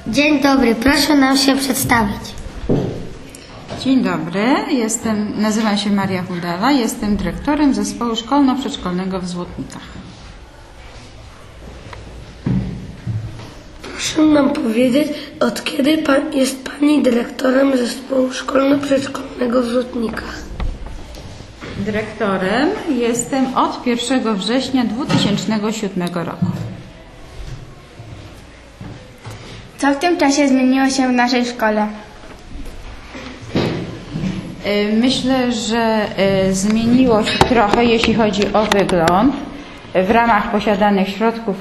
Dzień dobry, proszę nam się przedstawić. Dzień dobry, nazywam się Maria Hudela, jestem dyrektorem zespołu szkolno-przedszkolnego w Złotnikach. Proszę nam powiedzieć, od kiedy jest Pani dyrektorem zespołu szkolno-przedszkolnego w Złotnikach? Dyrektorem jestem od 1 września 2007 roku. Co w tym czasie zmieniło się w naszej szkole? Myślę, że zmieniło się trochę, jeśli chodzi o wygląd. W ramach posiadanych środków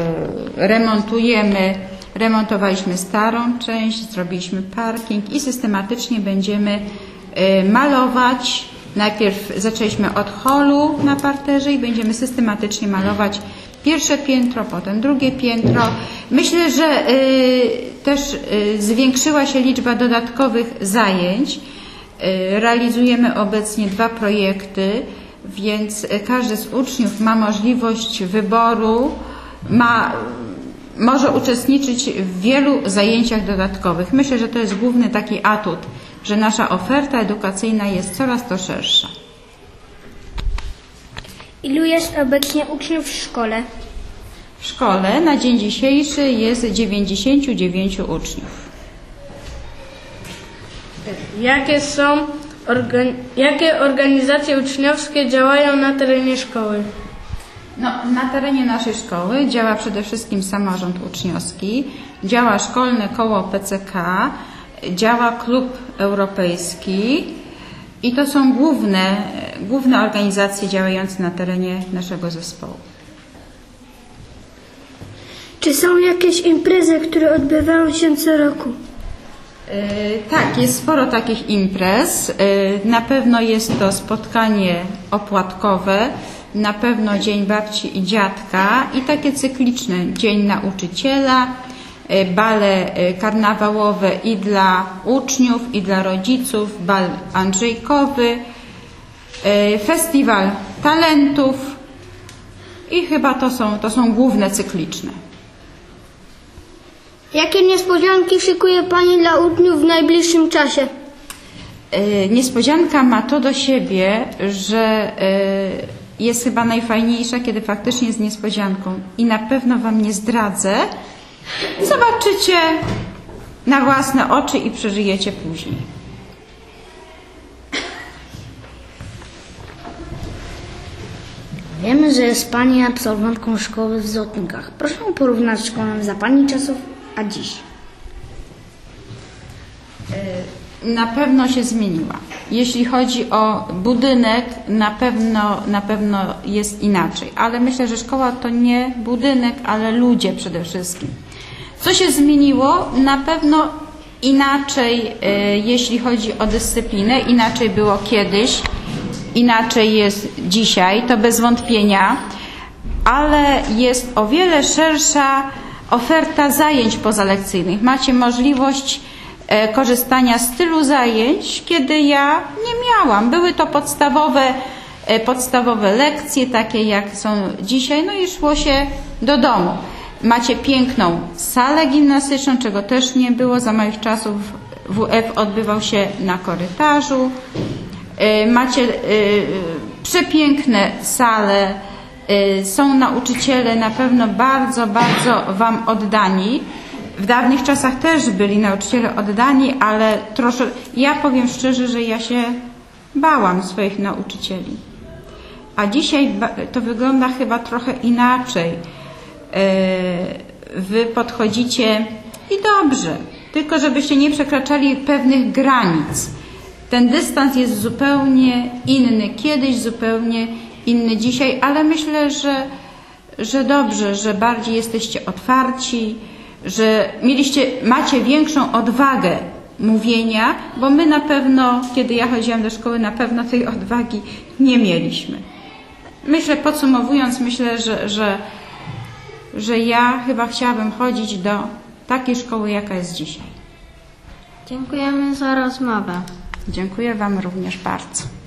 remontowaliśmy starą część, zrobiliśmy parking i systematycznie będziemy malować. Najpierw zaczęliśmy od holu na parterze i będziemy systematycznie malować pierwsze piętro, potem drugie piętro. Myślę, że też zwiększyła się liczba dodatkowych zajęć. Realizujemy obecnie 2 projekty, więc każdy z uczniów ma możliwość wyboru, może uczestniczyć w wielu zajęciach dodatkowych. Myślę, że to jest główny taki atut, że nasza oferta edukacyjna jest coraz to szersza. Ilu jest obecnie uczniów w szkole? W szkole na dzień dzisiejszy jest 99 uczniów. Jakie organizacje uczniowskie działają na terenie szkoły? Na terenie naszej szkoły działa przede wszystkim samorząd uczniowski, działa szkolne koło PCK, działa klub europejski i to są główne organizacje działające na terenie naszego zespołu. Czy są jakieś imprezy, które odbywają się co roku? Tak, jest sporo takich imprez. Na pewno jest to spotkanie opłatkowe, na pewno Dzień Babci i Dziadka i takie cykliczne, Dzień Nauczyciela, bale karnawałowe i dla uczniów, i dla rodziców, bal Andrzejkowy, festiwal talentów i chyba to są główne cykliczne. Jakie niespodzianki szykuje Pani dla uczniów w najbliższym czasie? Niespodzianka ma to do siebie, że jest chyba najfajniejsza, kiedy faktycznie jest niespodzianką i na pewno Wam nie zdradzę. Zobaczycie na własne oczy i przeżyjecie później. Wiemy, że jest Pani absolwentką szkoły w Złotnikach. Proszę porównać szkołę za Pani czasów, a dziś. Na pewno się zmieniła. Jeśli chodzi o budynek, na pewno jest inaczej. Ale myślę, że szkoła to nie budynek, ale ludzie przede wszystkim. Co się zmieniło? Na pewno inaczej, jeśli chodzi o dyscyplinę. Inaczej było kiedyś, inaczej jest dzisiaj, to bez wątpienia. Ale jest o wiele szersza oferta zajęć pozalekcyjnych. Macie możliwość korzystania z tylu zajęć, kiedy ja nie miałam. Były to podstawowe lekcje, takie jak są dzisiaj, no i szło się do domu. Macie piękną salę gimnastyczną, czego też nie było. Za moich czasów WF odbywał się na korytarzu. Macie przepiękne sale. Są nauczyciele na pewno bardzo, bardzo Wam oddani. W dawnych czasach też byli nauczyciele oddani, ale ja powiem szczerze, że ja się bałam swoich nauczycieli. A dzisiaj to wygląda chyba trochę inaczej. Wy podchodzicie i dobrze, tylko żebyście nie przekraczali pewnych granic. Ten dystans jest zupełnie inny, kiedyś zupełnie inny dzisiaj, ale myślę, że dobrze, że bardziej jesteście otwarci, że macie większą odwagę mówienia, bo my na pewno, kiedy ja chodziłam do szkoły, na pewno tej odwagi nie mieliśmy. Podsumowując, myślę, że ja chyba chciałabym chodzić do takiej szkoły, jaka jest dzisiaj. Dziękujemy za rozmowę. Dziękuję Wam również bardzo.